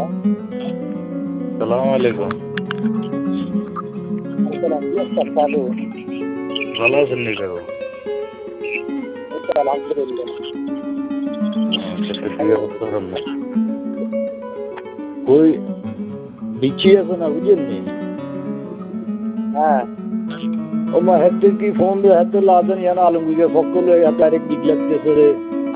সালাম আলাইকুম। ভালো আছেন নি কাকু? কই বিচ্ছি আছে না বুঝেন নি? হ্যাঁ ও মা হাতে কি ফোন দিয়ে হাতে লাদেন ইয়ানা আলমগীরের পক্ষ লয়ে ডাইরেক্ট দিক লাগতেছে রে।